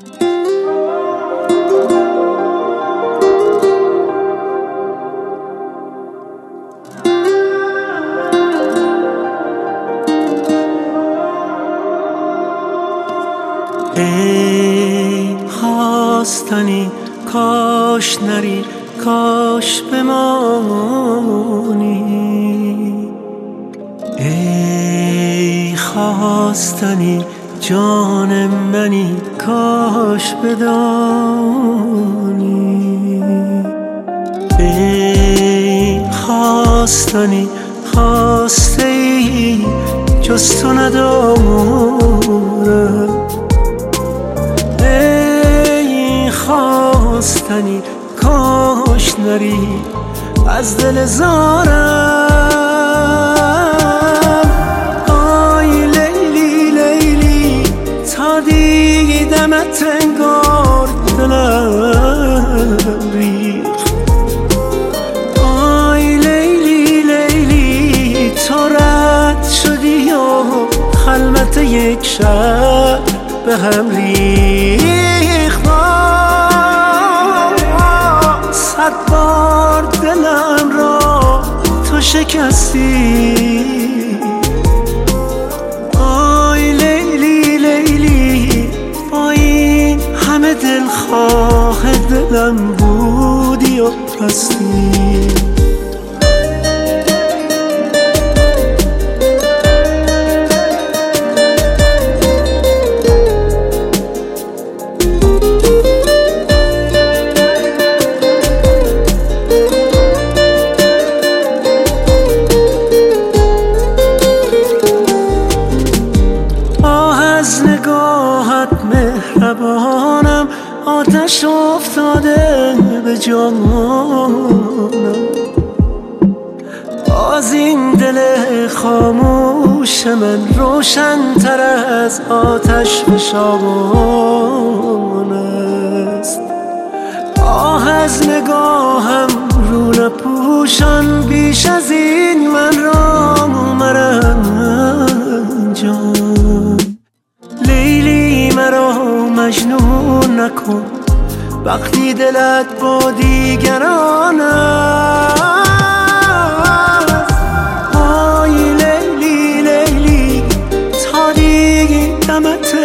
ای خواستنی کاش نری، کاش بمانی. ای خواستنی جان منی، کاش بدانی. ای خواستنی خواسته ای جز تو ندارم. ای خواستنی کاش نری از دل زارم. آی لیلی لیلی تا دیدمت انگار دلم ریخت. آی لیلی لیلی تو رد شدی و خلوت یک شب به هم ریخت. صد بار دلم را تو شکستی. آی لیلی لیلی با این همه دلخواه دلم بودی و رستی. از نگاهت مهربانم آتش افتاده به جانم. باز این دل خاموش من روشن تر از آتش فشان است. آه از نگاهم رو نپوشان بیش از این من را مرنجان. لیلی مرا مجنون نکن وقتی دلت با دیگران است. آی لیلی لیلی تا دیدمت